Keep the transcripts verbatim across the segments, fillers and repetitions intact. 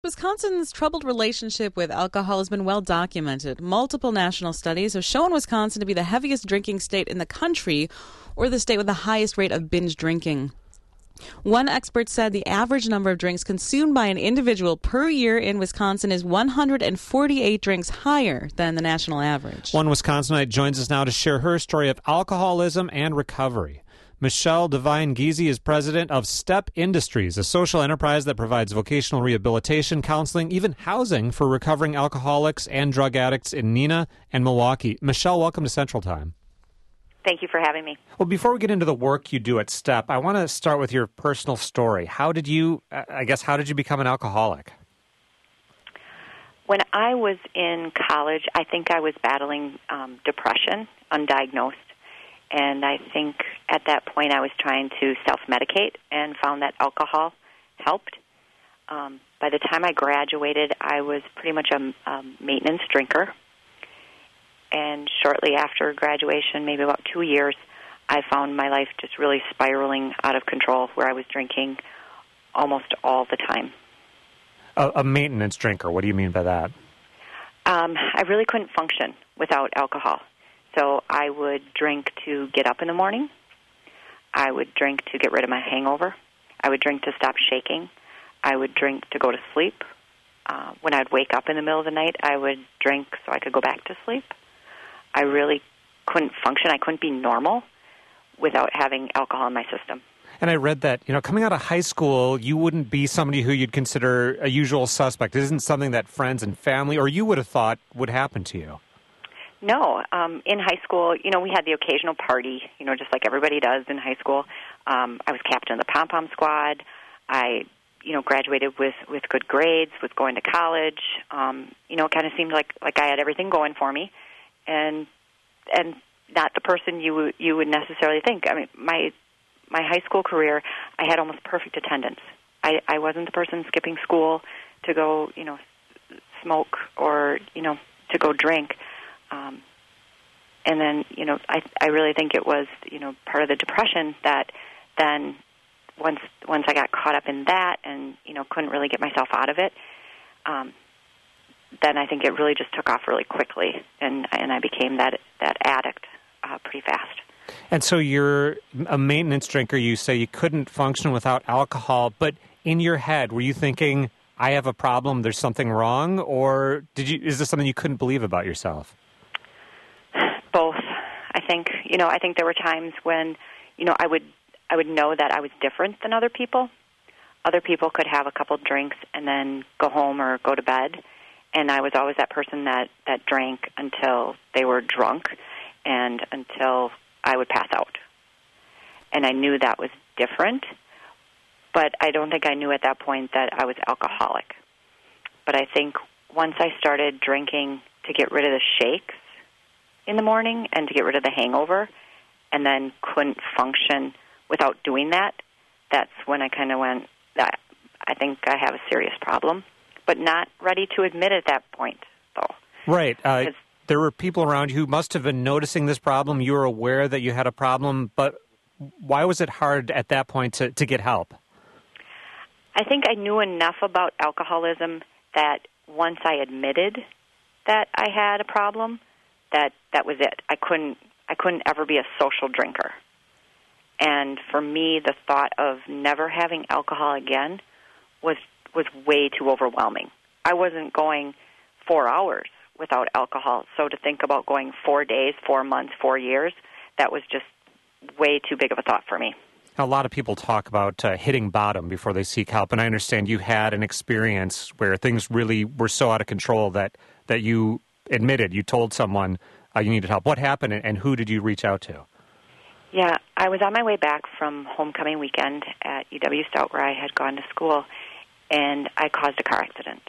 Wisconsin's troubled relationship with alcohol has been well documented. Multiple national studies have shown Wisconsin to be the heaviest drinking state in the country, or the state with the highest rate of binge drinking. One expert said the average number of drinks consumed by an individual per year in Wisconsin is one hundred forty-eight drinks higher than the national average. One Wisconsinite joins us now to share her story of alcoholism and recovery. Michelle Devine-Giese is president of STEP Industries, a social enterprise that provides vocational rehabilitation, counseling, even housing for recovering alcoholics and drug addicts in Neenah and Milwaukee. Michelle, welcome to Central Time. Thank you for having me. Well, before we get into the work you do at STEP, I want to start with your personal story. How did you, I guess, how did you become an alcoholic? When I was in college, I think I was battling um, depression, undiagnosed. And I think at that point I was trying to self-medicate and found that alcohol helped. Um, by the time I graduated, I was pretty much a, a maintenance drinker. And shortly after graduation, maybe about two years, I found my life just really spiraling out of control, where I was drinking almost all the time. A, a maintenance drinker, what do you mean by that? Um, I really couldn't function without alcohol. So I would drink to get up in the morning. I would drink to get rid of my hangover. I would drink to stop shaking. I would drink to go to sleep. Uh, when I'd wake up in the middle of the night, I would drink so I could go back to sleep. I really couldn't function. I couldn't be normal without having alcohol in my system. And I read that, you know, coming out of high school, you wouldn't be somebody who you'd consider a usual suspect. It isn't something that friends and family or you would have thought would happen to you. No. Um, in high school, you know, we had the occasional party, you know, just like everybody does in high school. Um, I was captain of the pom-pom squad. I, you know, graduated with, with good grades, was going to college. Um, you know, it kind of seemed like, like I had everything going for me, and and not the person you you would necessarily think. I mean, my my high school career, I had almost perfect attendance. I, I wasn't the person skipping school to go, you know, smoke or, you know, to go drink. Um, and then, you know, I I really think it was, you know, part of the depression that then once once I got caught up in that and, you know, couldn't really get myself out of it, um, then I think it really just took off really quickly, and and I became that that addict uh, pretty fast. And so you're a maintenance drinker. You say you couldn't function without alcohol, but in your head, were you thinking, I have a problem, there's something wrong, or did you? Is this something you couldn't believe about yourself? Both. I think, you know, I think there were times when, you know, I would I would know that I was different than other people. Other people could have a couple drinks and then go home or go to bed, and I was always that person that, that drank until they were drunk and until I would pass out. And I knew that was different, but I don't think I knew at that point that I was alcoholic. But I think once I started drinking to get rid of the shakes in the morning and to get rid of the hangover, and then couldn't function without doing that, that's when I kind of went, I think I have a serious problem, but not ready to admit at that point, though. Right. Uh, there were people around you who must have been noticing this problem. You were aware that you had a problem, but why was it hard at that point to, to get help? I think I knew enough about alcoholism that once I admitted that I had a problem, that that was it. I couldn't I couldn't ever be a social drinker. And for me, the thought of never having alcohol again was was way too overwhelming. I wasn't going four hours without alcohol, so to think about going four days, four months, four years, that was just way too big of a thought for me. A lot of people talk about uh, hitting bottom before they seek help, and I understand you had an experience where things really were so out of control that, that you admitted, you told someone uh, you needed help. What happened, and who did you reach out to? Yeah, I was on my way back from homecoming weekend at U W Stout, where I had gone to school, and I caused a car accident.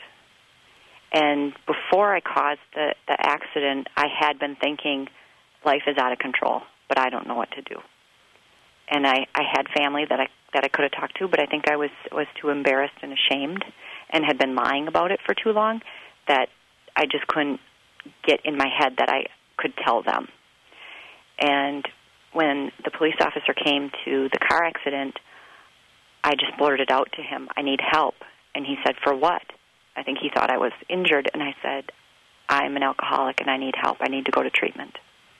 And before I caused the, the accident, I had been thinking, life is out of control, but I don't know what to do. And I, I had family that I that I could have talked to, but I think I was, was too embarrassed and ashamed and had been lying about it for too long that I just couldn't get in my head that I could tell them. And when the police officer came to the car accident, I just blurted out to him, I need help. And he said, for what? I think he thought I was injured, and I said, I'm an alcoholic and I need help. I need to go to treatment.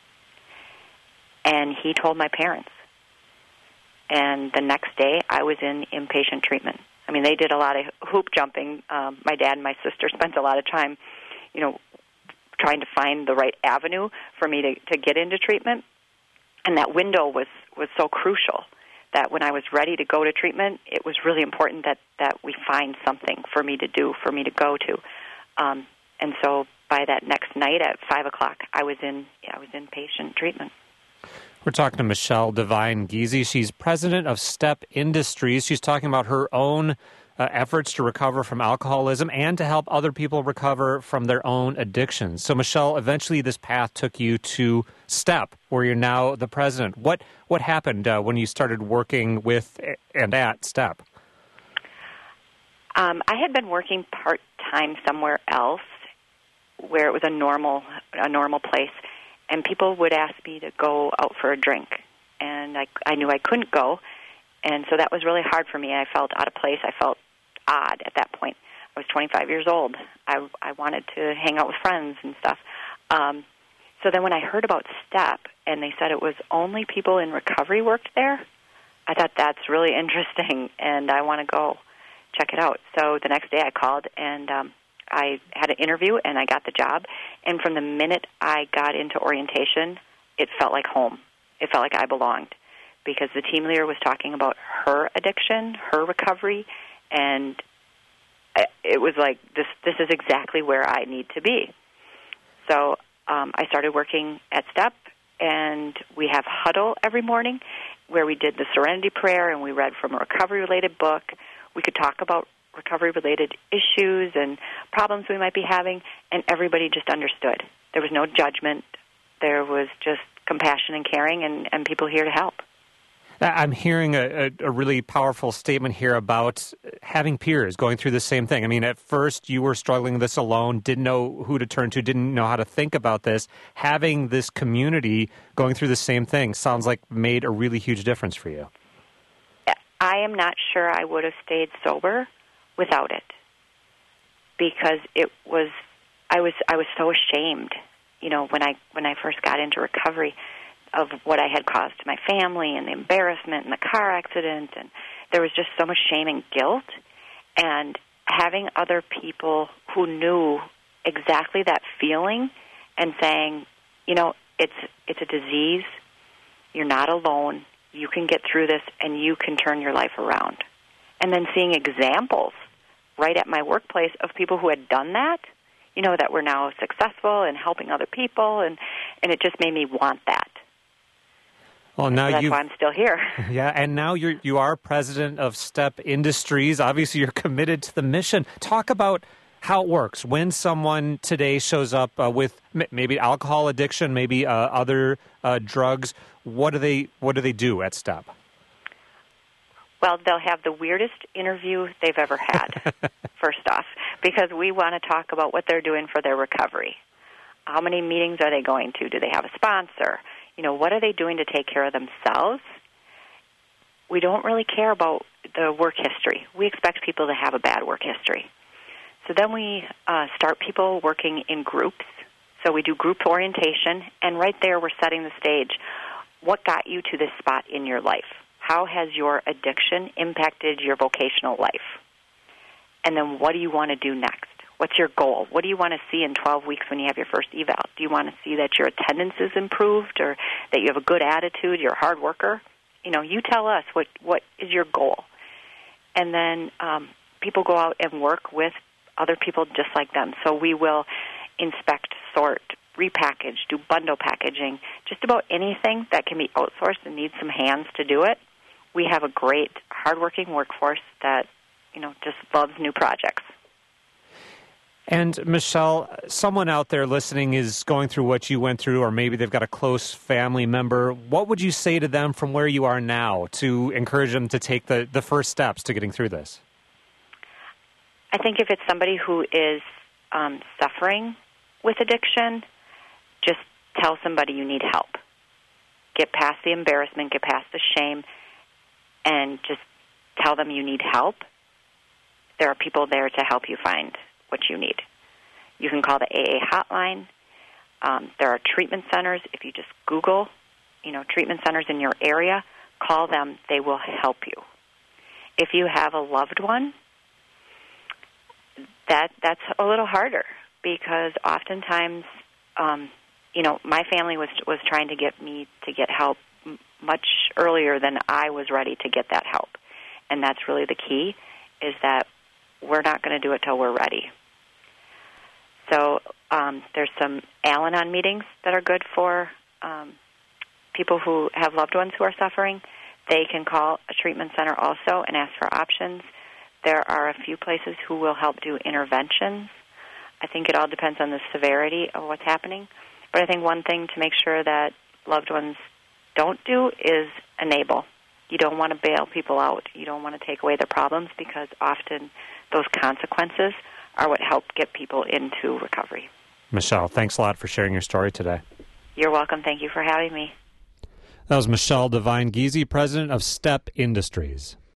And he told my parents. And the next day, I was in inpatient treatment. I mean, they did a lot of hoop jumping. Um, my dad and my sister spent a lot of time, you know, trying to find the right avenue for me to, to get into treatment. And that window was, was so crucial that when I was ready to go to treatment, it was really important that, that we find something for me to do, for me to go to. Um, and so by that next night at five o'clock, I was in I was in patient treatment. We're talking to Michelle Devine Giese. She's president of STEP Industries. She's talking about her own uh, efforts to recover from alcoholism and to help other people recover from their own addictions. So, Michelle, eventually this path took you to STEP, where you're now the president. What what happened uh, when you started working with and at STEP? Um, I had been working part-time somewhere else where it was a normal a normal place. And people would ask me to go out for a drink, and I, I knew I couldn't go, and so that was really hard for me. I felt out of place. I felt odd at that point. I was twenty-five years old. I, I wanted to hang out with friends and stuff. Um, so then when I heard about STEP, and they said it was only people in recovery worked there, I thought that's really interesting, and I want to go check it out. So the next day I called, and um, I had an interview, and I got the job. And from the minute I got into orientation, it felt like home. It felt like I belonged because the team leader was talking about her addiction, her recovery, and it was like, this This is exactly where I need to be. So um, I started working at STEP, and we have huddle every morning where we did the Serenity Prayer, and we read from a recovery-related book. We could talk about recovery-related issues and problems we might be having, and everybody just understood. There was no judgment. There was just compassion and caring, and, and people here to help. I'm hearing a, a, a really powerful statement here about having peers going through the same thing. I mean, at first you were struggling with this alone, didn't know who to turn to, didn't know how to think about this. Having this community going through the same thing sounds like made a really huge difference for you. I am not sure I would have stayed sober without it, because it was I was I was so ashamed, you know, when I when I first got into recovery, of what I had caused to my family and the embarrassment and the car accident, and there was just so much shame and guilt. And having other people who knew exactly that feeling and saying, you know, it's it's a disease, you're not alone, you can get through this, and you can turn your life around. And then seeing examples right at my workplace of people who had done that, you know, that were now successful and helping other people, and, and it just made me want that. Well, now so that's why I'm still here. Yeah, and now you're you are president of STEP Industries. Obviously, you're committed to the mission. Talk about how it works when someone today shows up uh, with m- maybe alcohol addiction, maybe uh, other uh, drugs. What do they What do they do at STEP? Well, they'll have the weirdest interview they've ever had, first off, because we want to talk about what they're doing for their recovery. How many meetings are they going to? Do they have a sponsor? You know, what are they doing to take care of themselves? We don't really care about the work history. We expect people to have a bad work history. So then we uh, start people working in groups. So we do group orientation, and right there we're setting the stage. What got you to this spot in your life? How has your addiction impacted your vocational life? And then what do you want to do next? What's your goal? What do you want to see in twelve weeks when you have your first eval? Do you want to see that your attendance is improved, or that you have a good attitude, you're a hard worker? You know, you tell us what, what is your goal. And then um, people go out and work with other people just like them. So we will inspect, sort, repackage, do bundle packaging, just about anything that can be outsourced and needs some hands to do it. We have a great, hardworking workforce that, you know, just loves new projects. And, Michelle, someone out there listening is going through what you went through, or maybe they've got a close family member. What would you say to them from where you are now to encourage them to take the, the first steps to getting through this? I think if it's somebody who is um, suffering with addiction, just tell somebody you need help. Get past the embarrassment, get past the shame, and just tell them you need help. There are people there to help you find what you need. You can call the A A hotline. Um, there are treatment centers. If you just Google, you know, treatment centers in your area, call them. They will help you. If you have a loved one, that that's a little harder because oftentimes, um, you know, my family was was trying to get me to get help m- much earlier than I was ready to get that help. And that's really the key, is that we're not going to do it till we're ready. So um, there's some Al-Anon meetings that are good for um, people who have loved ones who are suffering. They can call a treatment center also and ask for options. There are a few places who will help do interventions. I think it all depends on the severity of what's happening. But I think one thing to make sure that loved ones don't do is enable. You don't want to bail people out. You don't want to take away their problems, because often those consequences are what help get people into recovery. Michelle, thanks a lot for sharing your story today. You're welcome. Thank you for having me. That was Michelle Devine Giese, president of STEP Industries.